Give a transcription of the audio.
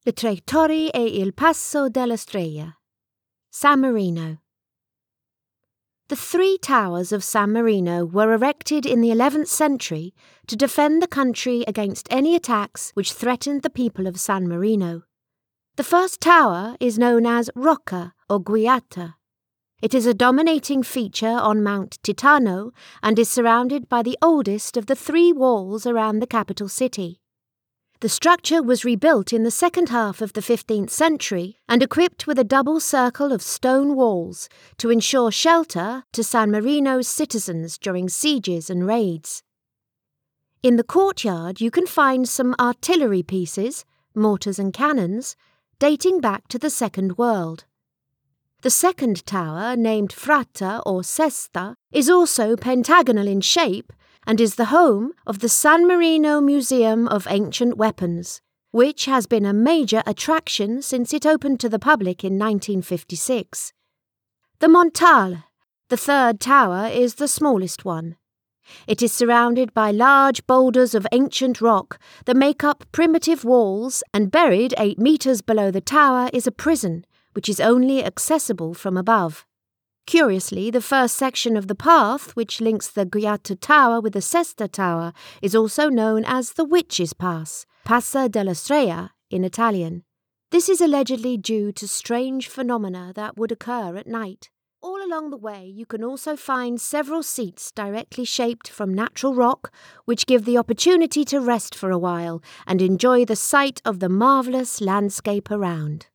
Le Tre Torri e il Passo della Strega. San Marino. The three towers of San Marino were erected in the 11th century to defend the country against any attacks which threatened the people of San Marino. The first tower is known as Rocca or Guiata. It is a dominating feature on Mount Titano and is surrounded by the oldest of the three walls around the capital city. The structure was rebuilt in the second half of the 15th century and equipped with a double circle of stone walls to ensure shelter to San Marino's citizens during sieges and raids. In the courtyard you can find some artillery pieces, mortars and cannons, dating back to the Second World. The second tower, named Fratta or Sesta, is also pentagonal in shape and is the home of the San Marino Museum of Ancient Weapons, which has been a major attraction since it opened to the public in 1956. The Montale, the third tower, is the smallest one. It is surrounded by large boulders of ancient rock that make up primitive walls, and buried 8 meters below the tower is a prison, which is only accessible from above. Curiously, the first section of the path, which links the Guiata Tower with the Sesta Tower, is also known as the Witch's Pass, Passa della Strega in Italian. This is allegedly due to strange phenomena that would occur at night. All along the way you can also find several seats directly shaped from natural rock, which give the opportunity to rest for a while and enjoy the sight of the marvellous landscape around.